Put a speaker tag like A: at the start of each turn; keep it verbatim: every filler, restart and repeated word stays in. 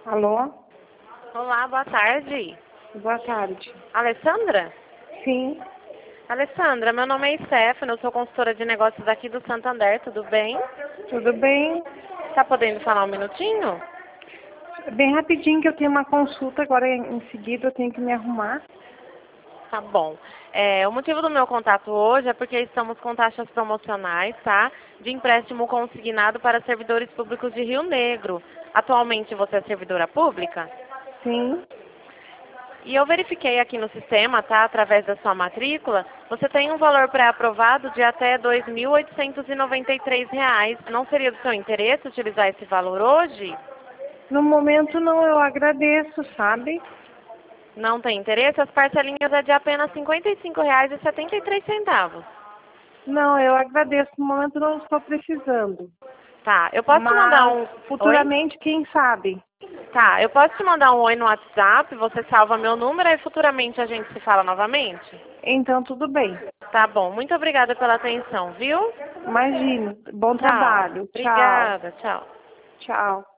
A: Alô?
B: Olá, boa tarde.
A: Boa tarde.
B: Alessandra?
A: Sim,
B: Alessandra, meu nome é Stefano, eu sou consultora de negócios aqui do Santander, tudo bem?
A: tudo bem?
B: Tá podendo falar um minutinho?
A: Bem rapidinho que eu tenho uma consulta, agora em em seguida eu tenho que me arrumar.
B: Tá bom. É, o motivo do meu contato hoje é porque estamos com taxas promocionais, tá? De empréstimo consignado para servidores públicos de Rio Negro. Atualmente você é servidora pública?
A: Sim,
B: E eu verifiquei aqui no sistema, tá? Através da sua matrícula, você tem um valor pré-aprovado de até dois mil oitocentos e noventa e três reais. Não seria do seu interesse utilizar esse valor hoje?
A: no momento não, eu agradeço, sabe?
B: Não tem interesse? As parcelinhas é de apenas cinquenta e cinco reais e setenta e três centavos.
A: Não, eu agradeço, no momento não estou precisando.
B: Tá, eu posso te mandar
A: Mas
B: um... Oi?
A: futuramente, quem sabe?
B: Tá, eu posso te mandar um oi no WhatsApp, você salva meu número e futuramente a gente se fala novamente?
A: Então tudo bem.
B: Tá bom, muito obrigada pela atenção, viu?
A: Imagine, bom
B: Tchau.
A: trabalho. Tchau.
B: Obrigada, tchau.
A: Tchau.